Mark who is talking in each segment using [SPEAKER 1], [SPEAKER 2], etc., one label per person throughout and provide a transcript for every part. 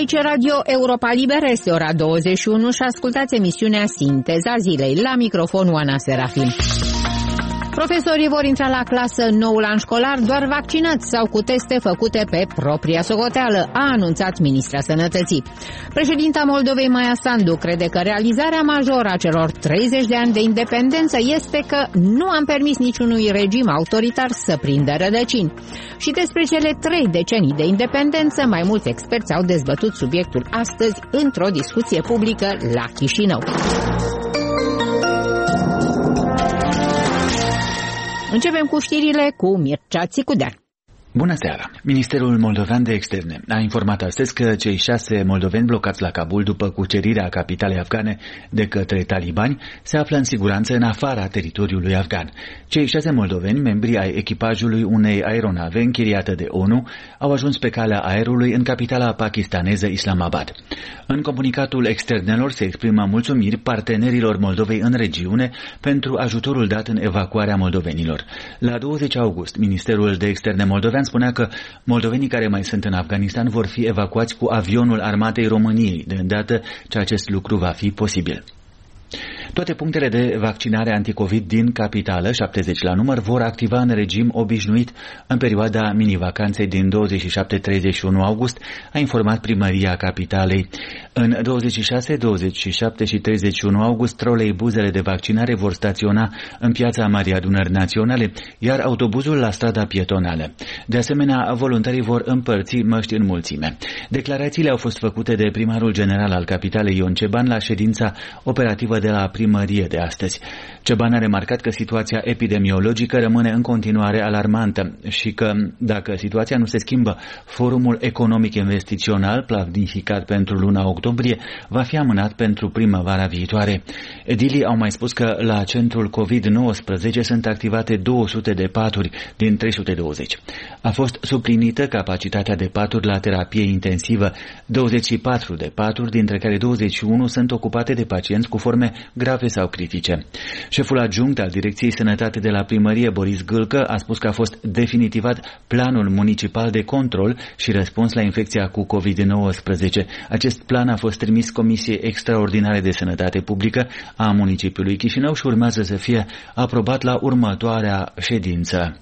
[SPEAKER 1] Aici Radio Europa Liberă, este ora 21 și ascultați emisiunea Sinteza Zilei. La microfon Oana Serafim. Profesorii vor intra la clasă noul an școlar doar vaccinați sau cu teste făcute pe propria socoteală, a anunțat ministra Sănătății. Președinta Moldovei, Maia Sandu, crede că realizarea majoră a celor 30 de ani de independență este că nu am permis niciunui regim autoritar să prindă rădăcini. Și despre cele 3 decenii de independență, mai mulți experți au dezbătut subiectul astăzi într-o discuție publică la Chișinău. Începem cu știrile cu Mircea Țicudean.
[SPEAKER 2] Bună seara! Ministerul Moldovean de Externe a informat astăzi că cei 6 moldoveni blocați la Kabul după cucerirea capitalei afgane de către talibani se află în siguranță în afara teritoriului afgan. Cei 6 moldoveni, membri ai echipajului unei aeronave închiriată de ONU, au ajuns pe calea aerului în capitala pakistaneză Islamabad. În comunicatul externelor se exprimă mulțumiri partenerilor Moldovei în regiune pentru ajutorul dat în evacuarea moldovenilor. La 20 august, Ministerul de Externe moldovean spunea că moldovenii care mai sunt în Afganistan vor fi evacuați cu avionul Armatei României, de îndată ce acest lucru va fi posibil. Toate punctele de vaccinare anticovid din capitală, 70 la număr, vor activa în regim obișnuit în perioada mini-vacanței din 27-31 august, a informat primăria capitalei. În 26, 27 și 31 august, troleibuzele de vaccinare vor staționa în piața Marii Adunări Naționale, iar autobuzul la strada pietonală. De asemenea, voluntarii vor împărți măști în mulțime. Declarațiile au fost făcute de primarul general al capitalei Ion Ceban la ședința operativă de la primărie de astăzi. Ceban a remarcat că situația epidemiologică rămâne în continuare alarmantă și că, dacă situația nu se schimbă, Forumul Economic Investițional, planificat pentru luna octombrie, va fi amânat pentru primăvara viitoare. Edilii au mai spus că la centrul COVID-19 sunt activate 200 de paturi din 320. A fost suplinită capacitatea de paturi la terapie intensivă, 24 de paturi, dintre care 21 sunt ocupate de pacienți cu forme grave sau critice. Șeful adjunct al Direcției Sănătate de la primărie, Boris Gâlcă, a spus că a fost definitivat planul municipal de control și răspuns la infecția cu COVID-19. Acest plan a fost trimis Comisiei Extraordinare de Sănătate Publică a municipiului Chișinău și urmează să fie aprobat la următoarea ședință.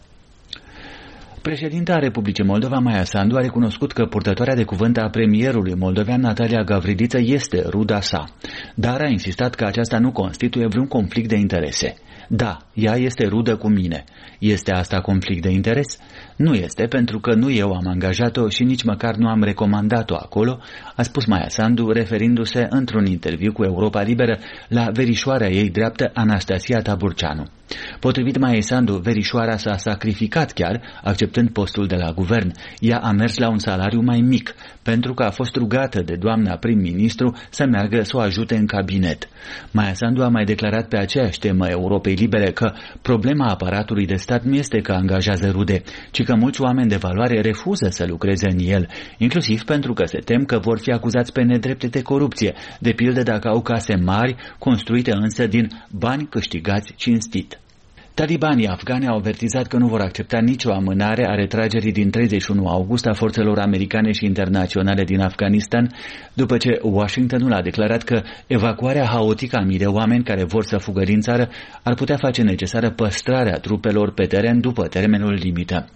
[SPEAKER 2] Președinta Republicii Moldova, Maia Sandu, a recunoscut că purtătoarea de cuvânt a premierului moldovean, Natalia Gavridiță, este ruda sa, dar a insistat că aceasta nu constituie vreun conflict de interese. Da, ea este rudă cu mine. Este asta conflict de interes? Nu este, pentru că nu eu am angajat-o și nici măcar nu am recomandat-o acolo, a spus Maia Sandu, referindu-se într-un interviu cu Europa Liberă la verișoarea ei dreaptă, Anastasia Taburceanu. Potrivit Maiei Sandu, verișoara s-a sacrificat chiar, acceptând postul de la guvern. Ea a mers la un salariu mai mic, pentru că a fost rugată de doamna prim-ministru să meargă să o ajute în cabinet. Maia Sandu a mai declarat pe aceeași temă Europei Libere că problema aparatului de stat nu este că angajează rude, ci că mulți oameni de valoare refuză să lucreze în el, inclusiv pentru că se tem că vor fi acuzați pe nedrepte de corupție, de pildă dacă au case mari, construite însă din bani câștigați cinstit. Talibanii afgani au avertizat că nu vor accepta nicio amânare a retragerii din 31 august a forțelor americane și internaționale din Afganistan, după ce Washingtonul a declarat că evacuarea haotică a mii de oameni care vor să fugă din țară ar putea face necesară păstrarea trupelor pe teren după termenul limită.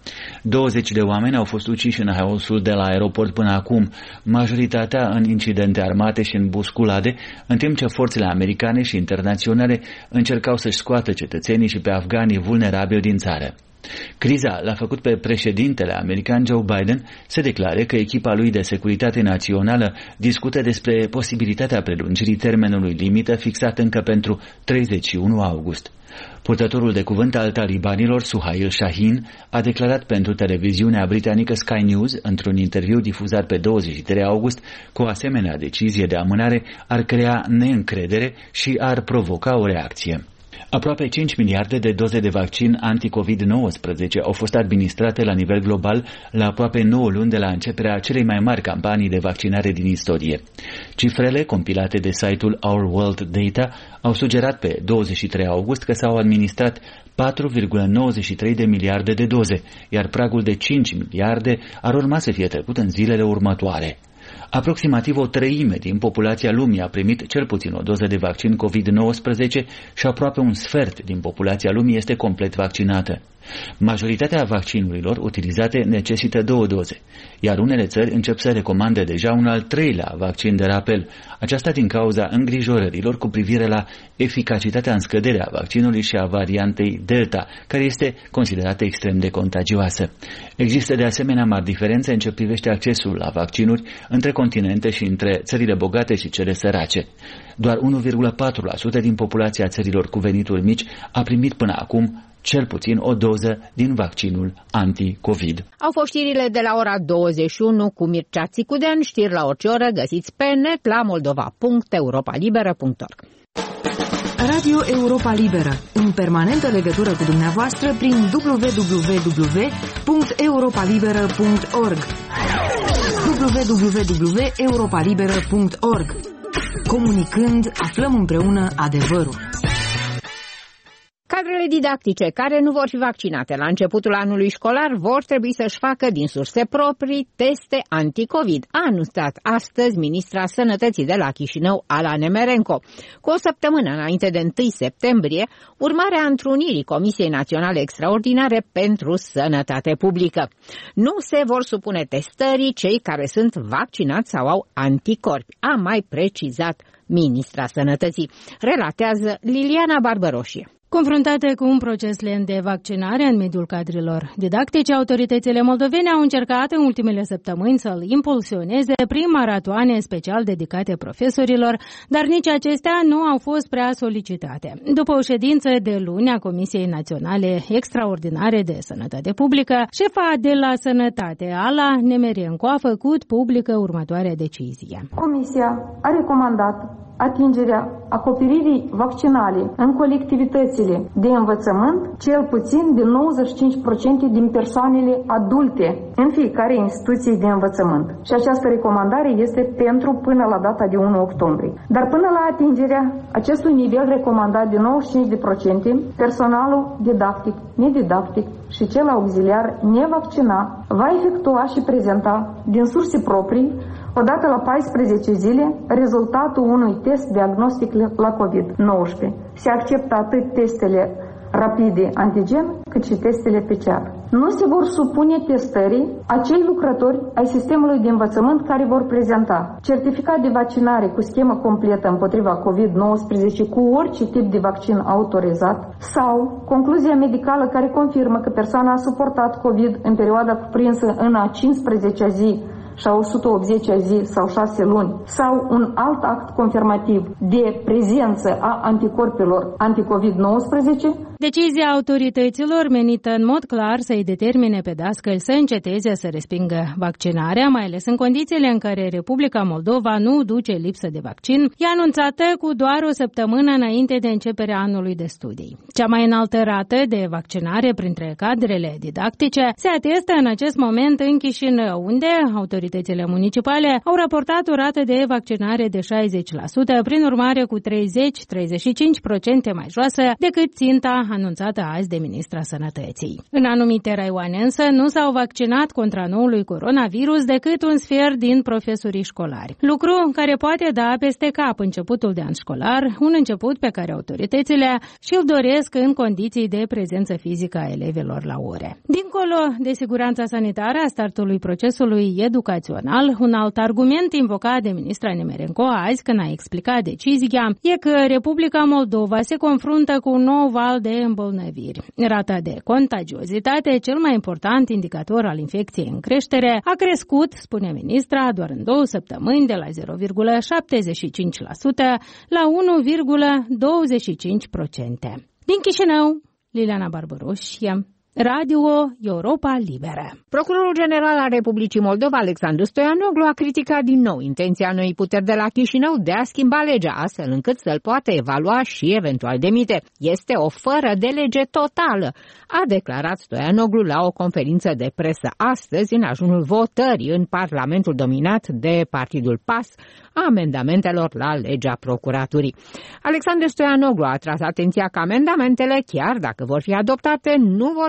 [SPEAKER 2] 20 de oameni au fost uciși în haosul de la aeroport până acum, majoritatea în incidente armate și în busculade, în timp ce forțele americane și internaționale încercau să-și scoată cetățenii și pe afganii vulnerabili din țară. Criza l-a făcut pe președintele american Joe Biden să declare că echipa lui de securitate națională discută despre posibilitatea prelungirii termenului limită fixat încă pentru 31 august. Purtătorul de cuvânt al talibanilor, Suhail Shaheen, a declarat pentru televiziunea britanică Sky News, într-un interviu difuzat pe 23 august, că o asemenea decizie de amânare ar crea neîncredere și ar provoca o reacție. Aproape 5 miliarde de doze de vaccin anti-COVID-19 au fost administrate la nivel global la aproape 9 luni de la începerea celei mai mari campanii de vaccinare din istorie. Cifrele compilate de site-ul Our World Data au sugerat pe 23 august că s-au administrat 4,93 de miliarde de doze, iar pragul de 5 miliarde ar urma să fie trecut în zilele următoare. Aproximativ o treime din populația lumii a primit cel puțin o doză de vaccin COVID-19 și aproape un sfert din populația lumii este complet vaccinată. Majoritatea vaccinurilor utilizate necesită 2 doze, iar unele țări încep să recomande deja un al 3-lea vaccin de rapel, aceasta din cauza îngrijorărilor cu privire la eficacitatea în scădere a vaccinului și a variantei Delta, care este considerată extrem de contagioasă. Există de asemenea mari diferențe în ce privește accesul la vaccinuri între continente și între țările bogate și cele sărace. Doar 1,4% din populația țărilor cu venituri mici a primit până acum cel puțin o doză din vaccinul anti-COVID.
[SPEAKER 1] Au fost știrile de la ora 21 cu Mircea Țicudean. Știri la orice oră găsiți pe net la moldova.europalibera.org.
[SPEAKER 3] Radio Europa Liberă, în permanentă legătură cu dumneavoastră prin www.europalibera.org. www.europalibera.org. Comunicând, aflăm împreună adevărul.
[SPEAKER 1] Cadrele didactice care nu vor fi vaccinate la începutul anului școlar vor trebui să-și facă din surse proprii teste anti-COVID, a anunțat astăzi ministra Sănătății de la Chișinău, Ala Nemerenko. Cu o săptămână înainte de 1 septembrie, urmarea întrunirii Comisiei Naționale Extraordinare pentru Sănătate Publică. Nu se vor supune testării cei care sunt vaccinați sau au anticorpi, a mai precizat ministra Sănătății. Relatează Liliana Barbăroșie.
[SPEAKER 4] Confruntate cu un proces lent de vaccinare în mediul cadrelor didactice, autoritățile moldovene au încercat în ultimele săptămâni să-l impulsioneze prin maratoane special dedicate profesorilor, dar nici acestea nu au fost prea solicitate. După o ședință de luni a Comisiei Naționale Extraordinare de Sănătate Publică, șefa de la Sănătate, Ala Nemerenko, a făcut publică următoarea decizie.
[SPEAKER 5] Comisia a recomandat atingerea acoperirii vaccinale în colectivitățile de învățământ, cel puțin de 95% din persoanele adulte în fiecare instituție de învățământ. Și această recomandare este pentru până la data de 1 octombrie. Dar până la atingerea acestui nivel recomandat de 95%, personalul didactic, nedidactic și cel auxiliar nevaccinat va efectua și prezenta din surse proprii odată la 14 zile rezultatul unui test diagnostic la COVID-19. Se acceptă atât testele rapide antigen cât și testele PCR. Nu se vor supune testării acei lucrători ai sistemului de învățământ care vor prezenta certificat de vaccinare cu schemă completă împotriva COVID-19 cu orice tip de vaccin autorizat sau concluzia medicală care confirmă că persoana a suportat COVID în perioada cuprinsă în a 15-a zi și a 180-a zi sau 6 luni, sau un alt act confirmativ de prezență a anticorpilor anti-COVID-19.
[SPEAKER 4] Decizia autorităților menită în mod clar să-i determine pe dascăli să înceteze să respingă vaccinarea, mai ales în condițiile în care Republica Moldova nu duce lipsă de vaccin, e anunțată cu doar o săptămână înainte de începerea anului de studii. Cea mai înaltă rată de vaccinare printre cadrele didactice se atestă în acest moment în Chișinău, unde autoritățile municipale au raportat o rată de vaccinare de 60%, prin urmare cu 30-35% mai joasă decât ținta anunțată azi de ministra Sănătății. În anumite raioane însă nu s-au vaccinat contra noului coronavirus decât un sfert din profesorii școlari. Lucru care poate da peste cap începutul de an școlar, un început pe care autoritățile și-l doresc în condiții de prezență fizică a elevilor la ore. Dincolo de siguranța sanitară a startului procesului educațional, un alt argument invocat de ministra Nemerenko azi când a explicat decizia e că Republica Moldova se confruntă cu un nou val de îmbolnăviri. Rata de contagiozitate, cel mai important indicator al infecției în creștere, a crescut, spune ministra, doar în 2 săptămâni de la 0,75% la 1,25%. Din Chișinău, Liliana Barbăroșie, Radio Europa Liberă.
[SPEAKER 1] Procurorul General al Republicii Moldova, Alexandru Stoianoglu, a criticat din nou intenția noii puteri de la Chișinău de a schimba legea, astfel încât să-l poată evalua și eventual demite. Este o fără de lege totală, a declarat Stoianoglu la o conferință de presă astăzi în ajunul votării în Parlamentul dominat de Partidul PAS a amendamentelor la legea procuraturii. Alexandru Stoianoglu a atras atenția că amendamentele, chiar dacă vor fi adoptate, nu vor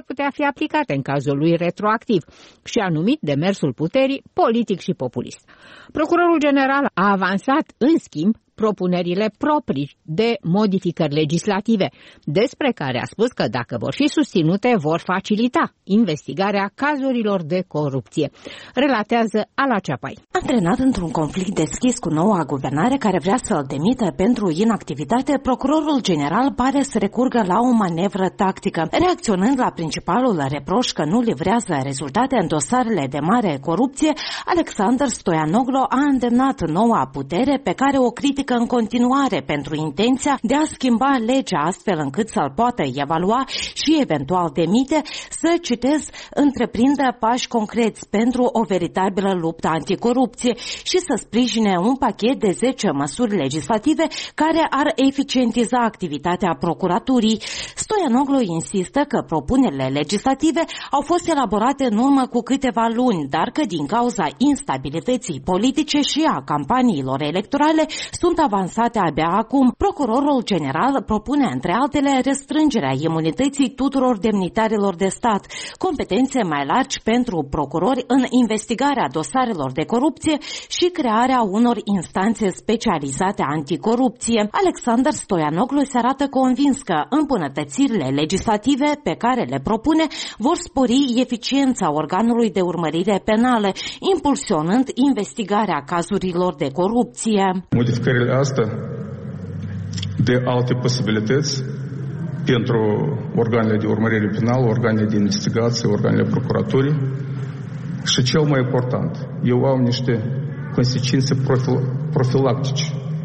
[SPEAKER 1] putea fi aplicate în cazul lui retroactiv și a numit demersul puterii politic și populist. Procurorul general a avansat, în schimb, propunerile proprii de modificări legislative, despre care a spus că dacă vor fi susținute, vor facilita investigarea cazurilor de corupție. Relatează Ala Ceapai.
[SPEAKER 6] Antrenat într-un conflict deschis cu noua guvernare care vrea să-l demită pentru inactivitate, procurorul general pare să recurgă la o manevră tactică. Reacționând la principalul reproș că nu livrează rezultate în dosarele de mare corupție, Alexander Stoianoglo a îndemnat noua putere, pe care o critică în continuare pentru intenția de a schimba legea astfel încât să-l poată evalua și eventual demite, să, citez, întreprindă pași concreți pentru o veritabilă luptă anticorupție și să sprijine un pachet de 10 măsuri legislative care ar eficientiza activitatea procuraturii. Stoianoglu insistă că propunerile legislative au fost elaborate în urmă cu câteva luni, dar că din cauza instabilității politice și a campaniilor electorale sunt avansate abia acum. Procurorul general propune, între altele, restrângerea imunității tuturor demnitarilor de stat, competențe mai largi pentru procurori în investigarea dosarelor de corupție și crearea unor instanțe specializate anticorupție. Alexander Stoianoglu se arată convins că îmbunătățirile legislative pe care le propune vor spori eficiența organului de urmărire penală, impulsionând investigarea cazurilor de corupție.
[SPEAKER 7] Modificările astea de alte posibilități pentru organele de urmărire penală, organele de investigație, organele procuraturii și cel mai important, eu au niște consecințe profilactice.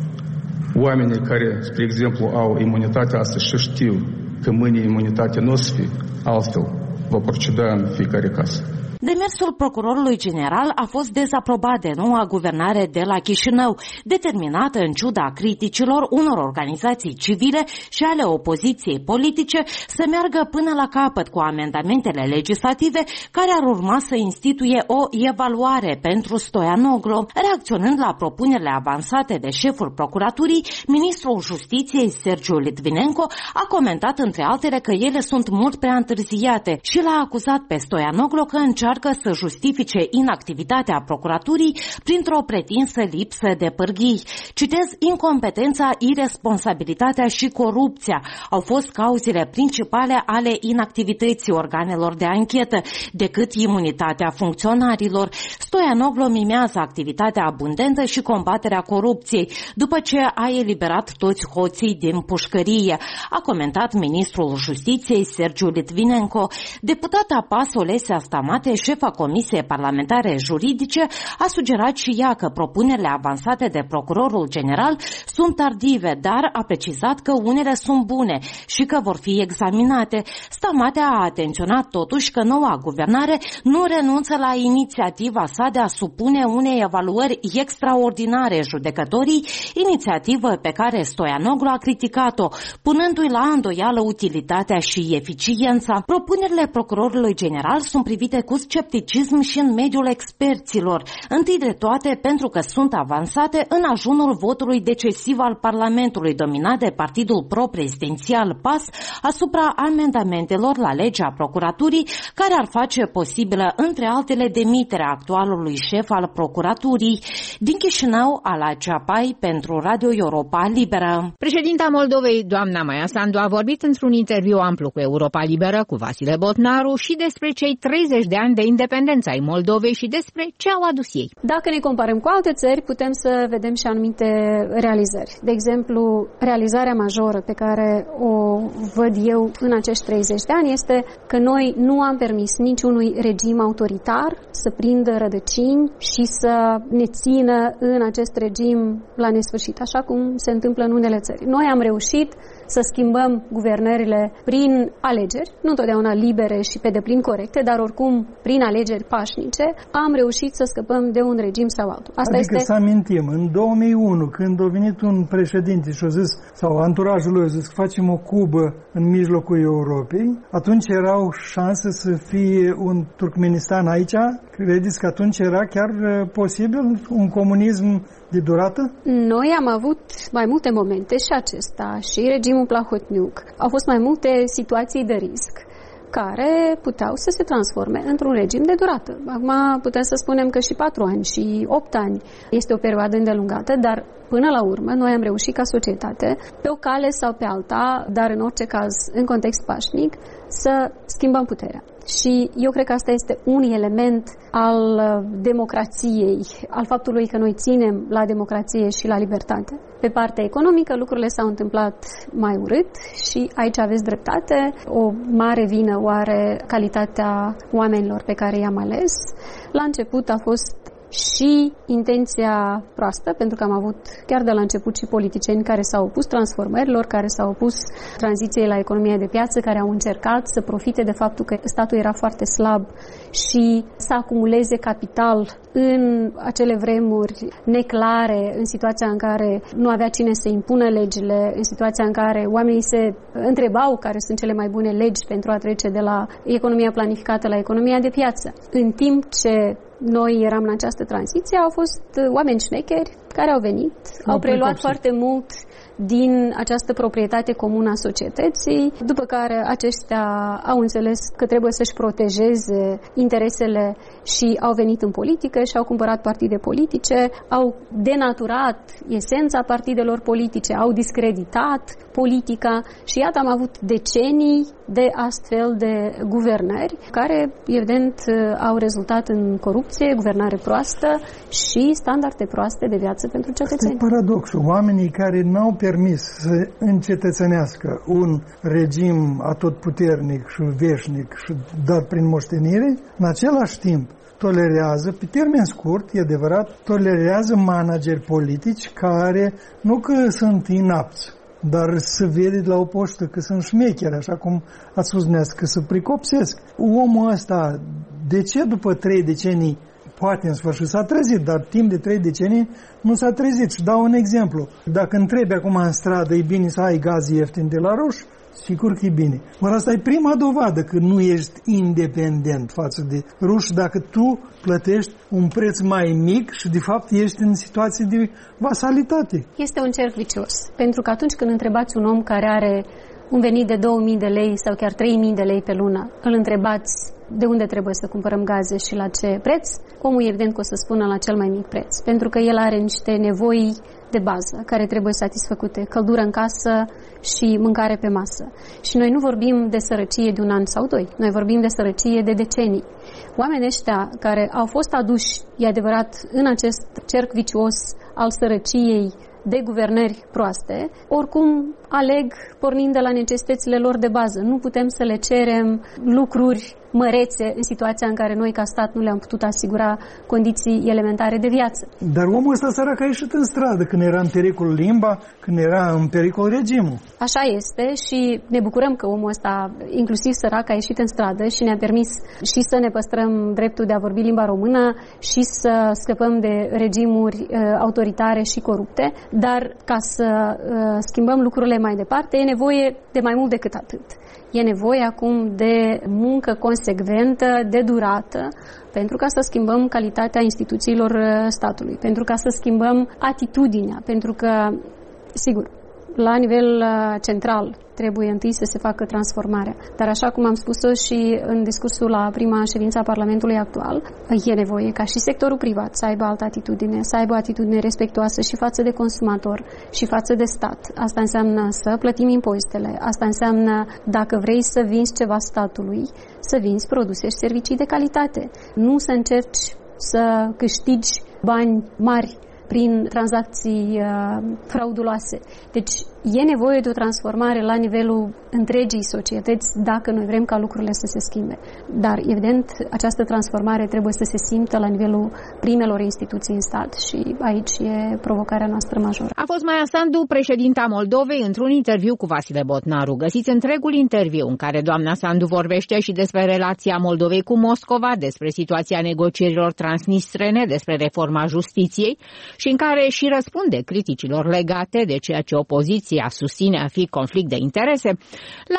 [SPEAKER 7] Oamenii care, spre exemplu, au imunitatea asta și știu că mâine imunitatea nu o să fie, altfel va proceda în fiecare caz.
[SPEAKER 6] Demersul procurorului general a fost dezaprobat de noua guvernare de la Chișinău, determinată în ciuda criticilor unor organizații civile și ale opoziției politice să meargă până la capăt cu amendamentele legislative care ar urma să instituie o evaluare pentru Stoianoglu. Reacționând la propunerile avansate de șeful procuraturii, ministrul Justiției Sergiu Litvinenko a comentat între altele că ele sunt mult prea întârziate și l-a acuzat pe Stoianoglu că încearcă să justifice inactivitatea procuraturii printr-o pretinsă lipsă de pârghii. Citez, incompetența, iresponsabilitatea și corupția au fost cauzele principale ale inactivității organelor de anchetă, decât imunitatea funcționarilor. Stoianoglu mimează activitatea abundentă și combaterea corupției, după ce a eliberat toți hoții din pușcărie, a comentat ministrul Justiției Sergiu Litvinenko. Deputata PAS Olesia Stamate, șefa Comisiei Parlamentare Juridice, a sugerat și ea că propunerile avansate de procurorul general sunt tardive, dar a precizat că unele sunt bune și că vor fi examinate. Stamate a atenționat totuși că noua guvernare nu renunță la inițiativa sa de a supune unei evaluări extraordinare judecătorii, inițiativă pe care Stoianoglu a criticat-o, punându-i la îndoială utilitatea și eficiența. Propunerile procurorului general sunt privite cu scepticism și în mediul experților, întâi de toate pentru că sunt avansate în ajunul votului decisiv al Parlamentului, dominat de partidul pro-prezidențial PAS, asupra amendamentelor la legea procuraturii, care ar face posibilă, între altele, demiterea actualului șef al procuraturii. Din Chișinău, Ala Ceapai, pentru Radio Europa Liberă.
[SPEAKER 1] Președinta Moldovei, doamna Maia Sandu, a vorbit într-un interviu amplu cu Europa Liberă, cu Vasile Botnaru, și despre cei 30 de ani de independență ai Moldovei și despre ce au adus ei.
[SPEAKER 8] Dacă ne comparăm cu alte țări, putem să vedem și anumite realizări. De exemplu, realizarea majoră pe care o văd eu în acești 30 de ani este că noi nu am permis niciunui regim autoritar să prindă rădăcini și să ne țină în acest regim la nesfârșit, așa cum se întâmplă în unele țări. Noi am reușit să schimbăm guvernările prin alegeri, nu întotdeauna libere și pe deplin corecte, dar oricum prin alegeri pașnice, am reușit să scăpăm de un regim sau altul. Asta
[SPEAKER 9] adică
[SPEAKER 8] este...
[SPEAKER 9] să amintim, în 2001, când a venit un președinte și a zis, sau anturajul lui a zis că facem o Cubă în mijlocul Europei, atunci erau șanse să fie un Turkmenistan aici? Credeți că atunci era chiar posibil un comunism de durată?
[SPEAKER 8] Noi am avut mai multe momente și acesta, și regimul Plahotniuc. Au fost mai multe situații de risc care puteau să se transforme într-un regim de durată. Acum putem să spunem că și 4 ani și 8 ani este o perioadă îndelungată, dar până la urmă noi am reușit ca societate, pe o cale sau pe alta, dar în orice caz în context pașnic, să schimbăm puterea. Și eu cred că asta este un element al democrației, al faptului că noi ținem la democrație și la libertate. Pe partea economică lucrurile s-au întâmplat mai urât și aici aveți dreptate. O mare vină o are calitatea oamenilor pe care i-am ales. La început a fost și intenția proastă, pentru că am avut chiar de la început și politicieni care s-au opus transformărilor, care s-au opus tranziției la economia de piață, care au încercat să profite de faptul că statul era foarte slab și să acumuleze capital în acele vremuri neclare, în situația în care nu avea cine să impună legile, în situația în care oamenii se întrebau care sunt cele mai bune legi pentru a trece de la economia planificată la economia de piață. În timp ce noi eram în această tranziție, au fost oameni șmecheri care au venit, au preluat foarte mult din această proprietate comună a societății, după care aceștia au înțeles că trebuie să-și protejeze interesele și au venit în politică și au cumpărat partide politice, au denaturat esența partidelor politice, au discreditat politica și iată am avut decenii de astfel de guvernări care, evident, au rezultat în corupție, guvernare proastă și standarde proaste de viață pentru cetățeni.
[SPEAKER 9] Asta e paradoxul. Oamenii care n-au permis să încetățenească un regim atotputernic și veșnic și dat prin moștenire, în același timp tolerează, pe termen scurt, e adevărat, tolerează manageri politici care nu că sunt inapți, dar se vede de la o poștă că sunt șmecheri, așa cum ați spus dumneavoastră, că se pricopsesc. Omul ăsta, de ce după 3 decenii, poate în sfârșit s-a trezit, dar timp de 3 decenii nu s-a trezit. Și dau un exemplu. Dacă întrebi acum în stradă, e bine să ai gaz ieftin de la roș? Sigur că e bine. Ori asta e prima dovadă că nu ești independent față de ruși dacă tu plătești un preț mai mic și de fapt ești în situație de vasalitate.
[SPEAKER 8] Este un cerc vicios. Pentru că atunci când întrebați un om care are un venit de 2000 de lei sau chiar 3000 de lei pe lună, îl întrebați de unde trebuie să cumpărăm gaze și la ce preț, omul evident că o să spună la cel mai mic preț, pentru că el are niște nevoi de bază care trebuie satisfăcute, căldură în casă și mâncare pe masă. Și noi nu vorbim de sărăcie de un an sau 2, noi vorbim de sărăcie de decenii. Oamenii ăștia care au fost aduși, e adevărat, în acest cerc vicios al sărăciei de guvernări proaste, oricum aleg pornind de la necesitățile lor de bază. Nu putem să le cerem lucruri mărețe în situația în care noi ca stat nu le-am putut asigura condiții elementare de viață.
[SPEAKER 9] Dar omul ăsta sărac a ieșit în stradă când era în pericol limba, când era în pericol regimul.
[SPEAKER 8] Așa este și ne bucurăm că omul ăsta, inclusiv sărac, a ieșit în stradă și ne-a permis și să ne păstrăm dreptul de a vorbi limba română și să scăpăm de regimuri autoritare și corupte, dar ca să schimbăm lucrurile mai departe e nevoie de mai mult decât atât. E nevoie acum de muncă consecventă, de durată, pentru ca să schimbăm calitatea instituțiilor statului, pentru ca să schimbăm atitudinea, pentru că, sigur, la nivel central trebuie întâi să se facă transformarea. Dar așa cum am spus-o și în discursul la prima ședință a Parlamentului actual, e nevoie ca și sectorul privat să aibă altă atitudine, să aibă o atitudine respectuoasă și față de consumator și față de stat. Asta înseamnă să plătim impozitele, asta înseamnă dacă vrei să vinzi ceva statului, să vinzi produse și servicii de calitate. Nu să încerci să câștigi bani mari prin tranzacții frauduloase. Deci e nevoie de o transformare la nivelul întregii societăți dacă noi vrem ca lucrurile să se schimbe. Dar, evident, această transformare trebuie să se simtă la nivelul primelor instituții în stat și aici e provocarea noastră majoră.
[SPEAKER 1] A fost Maia Sandu, președinta Moldovei, într-un interviu cu Vasile Botnaru. Găsiți întregul interviu în care doamna Sandu vorbește și despre relația Moldovei cu Moscova, despre situația negocierilor transnistrene, despre reforma justiției și în care și răspunde criticilor legate de ceea ce opoziția susține a fi conflict de interese la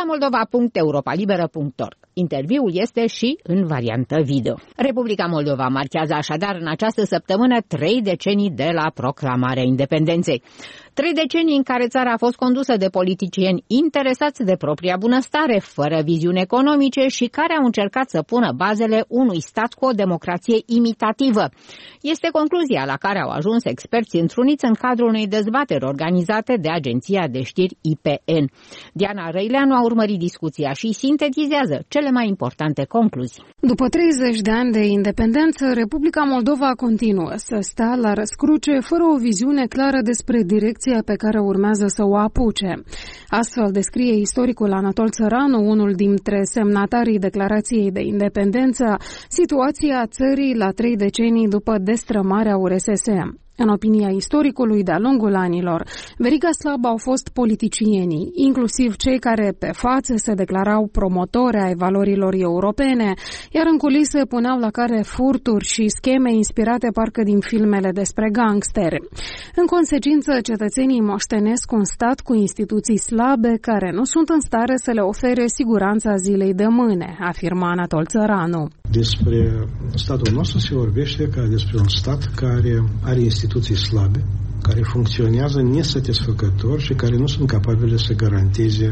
[SPEAKER 1] moldova.europalibera.org. Interviul este și în variantă video. Republica Moldova marchează așadar în această săptămână 3 decenii de la proclamarea independenței. 3 decenii în care țara a fost condusă de politicieni interesați de propria bunăstare, fără viziuni economice și care au încercat să pună bazele unui stat cu o democrație imitativă. Este concluzia la care au ajuns experți întruniți în cadrul unei dezbateri organizate de agenția de știri IPN. Diana Răileanu a urmărit discuția și sintetizează cele mai importante concluzii.
[SPEAKER 10] După 30 de ani de independență, Republica Moldova continuă să stea la răscruce fără o viziune clară despre direcția pe care urmează să o apuce. Astfel descrie istoricul Anatol Țăranu, unul dintre semnatarii Declarației de Independență, situația țării la 3 decenii după destrămarea URSS. În opinia istoricului, de-a lungul anilor, veriga slabă au fost politicienii, inclusiv cei care pe față se declarau promotori ai valorilor europene, iar în culise puneau la cale furturi și scheme inspirate parcă din filmele despre gangsteri. În consecință, cetățenii moștenesc un stat cu instituții slabe care nu sunt în stare să le ofere siguranța zilei de mâine, afirma Anatol Țăranu.
[SPEAKER 11] Despre statul nostru se vorbește ca despre un stat care are instituții slabe, care funcționează nesatisfăcător și care nu sunt capabile să garanteze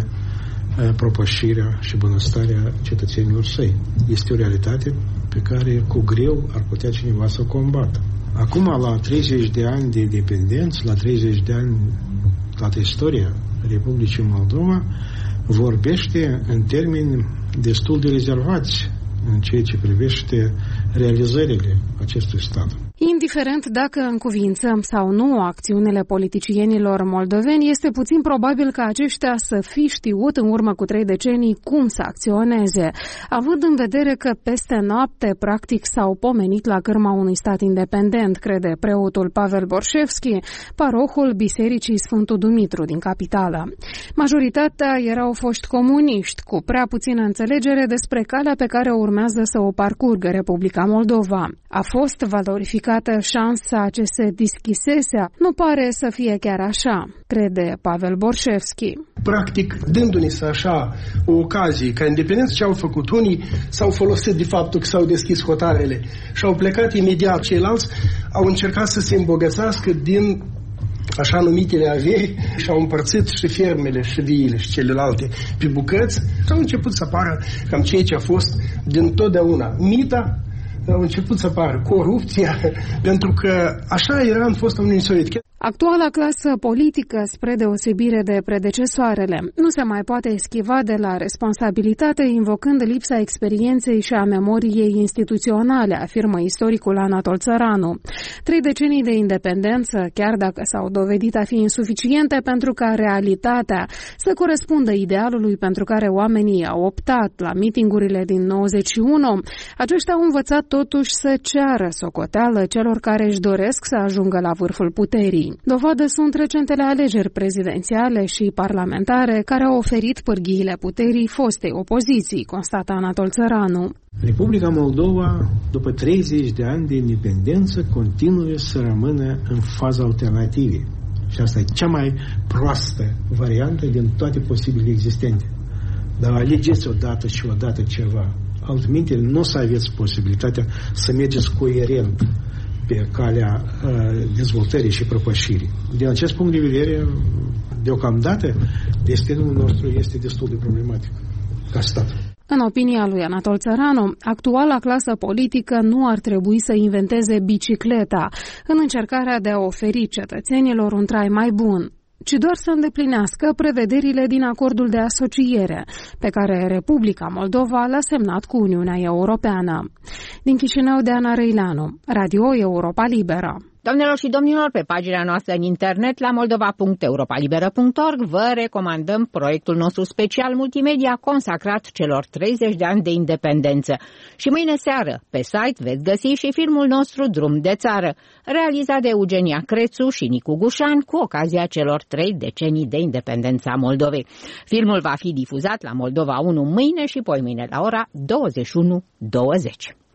[SPEAKER 11] propășirea și bunăstarea cetățenilor săi. Este o realitate pe care cu greu ar putea cineva să o combată. Acum, la 30 de ani de independență, la 30 de ani toată istoria Republicii Moldova vorbește în termeni destul de rezervați în ceea ce privește realizările acestui stat.
[SPEAKER 10] Indiferent dacă încuvințăm sau nu acțiunile politicienilor moldoveni, este puțin probabil ca aceștia să fi știut în urmă cu 3 decenii cum să acționeze, având în vedere că peste noapte practic s-au pomenit la cârma unui stat independent, crede preotul Pavel Borșevski, parohul Bisericii Sfântul Dumitru din capitală. Majoritatea erau foști comuniști, cu prea puțină înțelegere despre calea pe care urmează să o parcurgă Republica Moldova. A fost valorificată șansa ce se deschisese? Nu pare să fie chiar așa, crede Pavel Borșevski.
[SPEAKER 12] Practic, dându-ne să așa o ocazie ca independență, ce au făcut unii, s-au folosit de faptul că s-au deschis hotarele și au plecat imediat. Ceilalți au încercat să se îmbogățească din așa numitele averi și au împărțit și fermele și viile și celelalte pe bucăți și au început să apară cam ceea ce a fost din totdeauna mita. Au început să apară corupția, pentru că așa era în fosta Uniune Sovietică.
[SPEAKER 10] Actuala clasă politică, spre deosebire de predecesoarele, nu se mai poate eschiva de la responsabilitate invocând lipsa experienței și a memoriei instituționale, afirmă istoricul Anatol Țăranu. 3 decenii de independență, chiar dacă s-au dovedit a fi insuficiente pentru ca realitatea să corespundă idealului pentru care oamenii au optat la mitingurile din 91, aceștia au învățat totuși să ceară socoteală celor care își doresc să ajungă la vârful puterii. Dovadă sunt recentele alegeri prezidențiale și parlamentare care au oferit pârghiile puterii fostei opoziții, constată Anatol Țăranu.
[SPEAKER 11] Republica Moldova, după 30 de ani de independență, continuă să rămână în faza alternativă. Și asta e cea mai proastă variantă din toate posibile existente. Dar alegeți odată și odată ceva. Altminte, nu o să aveți posibilitatea să mergeți coerent pe calea dezvoltării și propășirii. Din acest punct de vedere, deocamdată, destinul nostru este destul de problematic ca stat.
[SPEAKER 10] În opinia lui Anatol Țăranu, actuala clasă politică nu ar trebui să inventeze bicicleta în încercarea de a oferi cetățenilor un trai mai bun, ci doar să îndeplinească prevederile din acordul de asociere pe care Republica Moldova l-a semnat cu Uniunea Europeană. Din Chișinău, Diana Răileanu, Radio Europa Liberă.
[SPEAKER 1] Doamnelor și domnilor, pe pagina noastră în internet la moldova.europalibera.org vă recomandăm proiectul nostru special multimedia consacrat celor 30 de ani de independență. Și mâine seară, pe site veți găsi și filmul nostru Drum de țară, realizat de Eugenia Crețu și Nicu Gușan cu ocazia celor 3 decenii de independență a Moldovei. Filmul va fi difuzat la Moldova 1 mâine și poimâine la ora 21:20.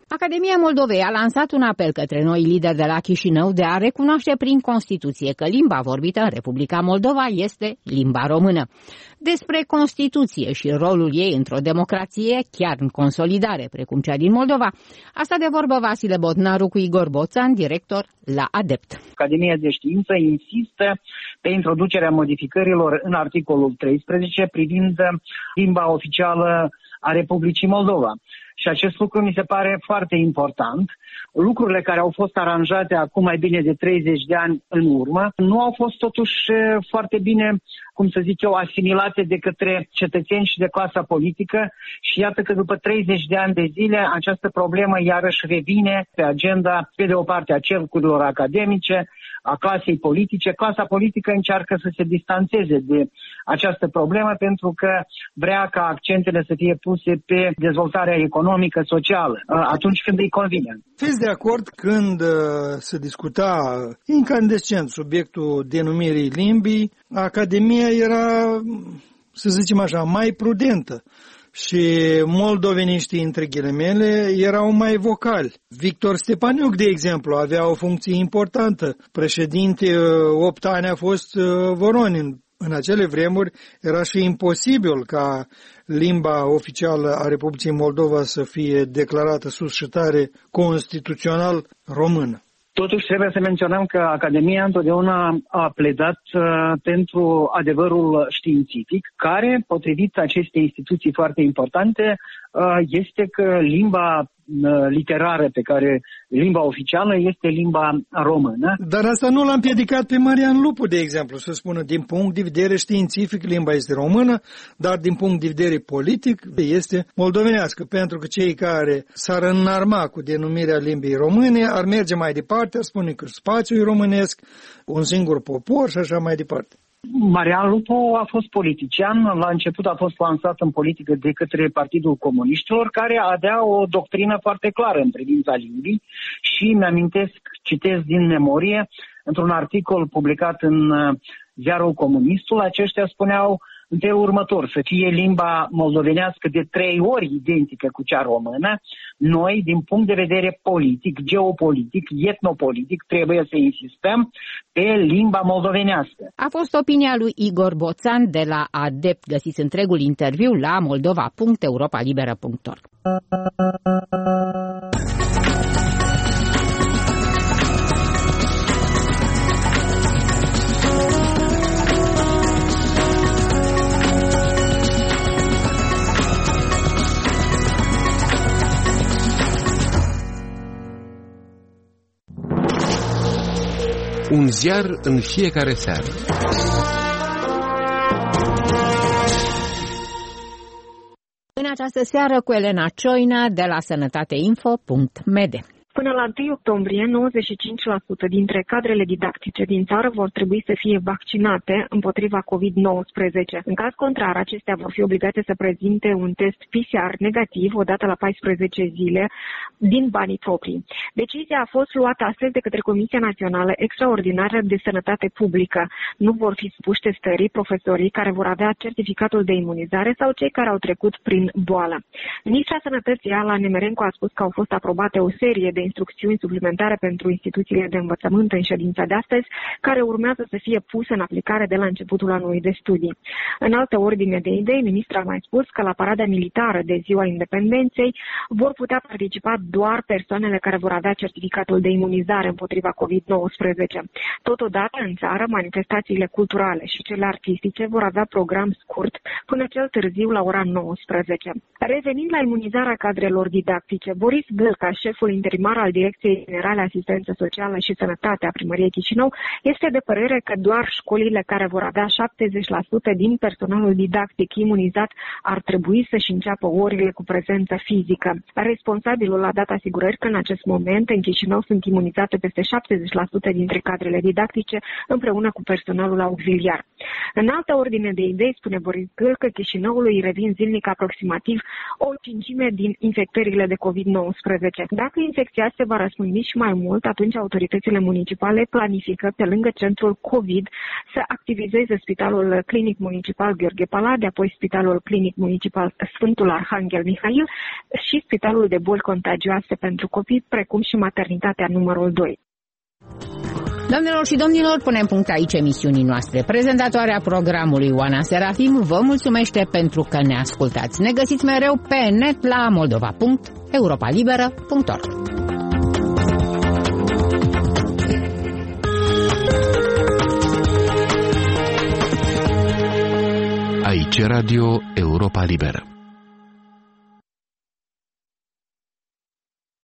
[SPEAKER 1] Academia Moldovei a lansat un apel către noi lideri de la Chișinău de a recunoaște prin Constituție că limba vorbită în Republica Moldova este limba română. Despre Constituție și rolul ei într-o democrație, chiar în consolidare, precum cea din Moldova, a stat de vorbă Vasile Botnaru cu Igor Boțan, director la ADEPT.
[SPEAKER 13] Academia de Știință insistă pe introducerea modificărilor în articolul 13 privind limba oficială a Republicii Moldova. Și acest lucru mi se pare foarte important. Lucrurile care au fost aranjate acum mai bine de 30 de ani în urmă nu au fost totuși foarte bine, cum să zic eu, asimilate de către cetățeni și de clasa politică și iată că după 30 de ani de zile această problemă iarăși revine pe agenda, pe de o parte a cercurilor academice, a clasei politice. Clasa politică încearcă să se distanțeze de această problemă pentru că vrea ca accentele să fie puse pe dezvoltarea economică, socială, atunci când îi convine.
[SPEAKER 9] Fiți de acord când se discuta incandescent subiectul denumirii limbii, Academia era, să zicem așa, mai prudentă. Și moldoveniștii, între ghilimele, erau mai vocali. Victor Stepaniuc, de exemplu, avea o funcție importantă. Președinte 8 ani a fost Voronin. În acele vremuri era și imposibil ca limba oficială a Republicii Moldova să fie declarată sus și tare constituțional română.
[SPEAKER 13] Totuși trebuie să menționăm că Academia întotdeauna a pledat pentru adevărul științific, care, potrivit acestei instituții foarte importante, este că limba literară pe care limba oficială este limba română.
[SPEAKER 9] Dar asta nu l-a împiedicat pe Marian Lupu, de exemplu, să spună din punct de vedere științific limba este română, dar din punct de vedere politic este moldovenească, pentru că cei care s-ar înarma cu denumirea limbii române ar merge mai departe, ar spune că spațiul e românesc, un singur popor și așa mai departe.
[SPEAKER 13] Marian Lupu a fost politician, la început a fost lansat în politică de către Partidul Comuniștilor, care avea o doctrină foarte clară în privința limbii și mi-amintesc, citesc din memorie, într-un articol publicat în ziarul Comunistul, aceștia spuneau în felul următor: să fie limba moldovenească de 3 ori identică cu cea română, noi, din punct de vedere politic, geopolitic, etnopolitic, trebuie să insistăm pe limba moldovenească.
[SPEAKER 1] A fost opinia lui Igor Boțan de la ADEPT. Găsiți întregul interviu la moldova.europalibera.org.
[SPEAKER 14] Un ziar în fiecare seară.
[SPEAKER 1] În această seară cu Elena Cioina de la sănătateinfo.md.
[SPEAKER 15] Până la 1 octombrie, 95% dintre cadrele didactice din țară vor trebui să fie vaccinate împotriva COVID-19. În caz contrar, acestea vor fi obligate să prezinte un test PCR negativ odată la 14 zile din banii proprii. Decizia a fost luată astăzi de către Comisia Națională Extraordinară de Sănătate Publică. Nu vor fi supuși testării profesorii care vor avea certificatul de imunizare sau cei care au trecut prin boală. Ministra Sănătății, Ala Nemerenko, a spus că au fost aprobate o serie de instrucțiuni suplimentare pentru instituțiile de învățământ în ședința de astăzi, care urmează să fie puse în aplicare de la începutul anului de studii. În altă ordine de idei, ministra a mai spus că la parada militară de Ziua Independenței vor putea participa doar persoanele care vor avea certificatul de imunizare împotriva COVID-19. Totodată, în țară, manifestațiile culturale și cele artistice vor avea program scurt până cel târziu la ora 19. Revenind la imunizarea cadrelor didactice, Boris Gâlca, șeful interimar al Direcției Generale Asistență Socială și Sănătate a Primăriei Chișinău, este de părere că doar școlile care vor avea 70% din personalul didactic imunizat ar trebui să-și înceapă orele cu prezență fizică. Responsabilul a dat asigurări că în acest moment în Chișinău sunt imunizate peste 70% dintre cadrele didactice împreună cu personalul auxiliar. În altă ordine de idei, spune Boris Gâlcă, Chișinăului revin zilnic aproximativ o cincime din infectările de COVID-19. Dacă infecția se va răspândi și mai mult, atunci autoritățile municipale planifică, pe lângă centrul COVID, să activizeze Spitalul Clinic Municipal Gheorghe Palade, apoi Spitalul Clinic Municipal Sfântul Arhanghel Mihail și Spitalul de Boli Contagioase beneficioase pentru copii, precum și maternitatea numărul 2.
[SPEAKER 1] Doamnelor și domnilor, punem punct aici emisiunii noastre. Prezentatoarea programului Oana Serafim vă mulțumește pentru că ne ascultați. Ne găsiți mereu pe net la moldova.europalibera.org.
[SPEAKER 14] Aici Radio Europa Liberă.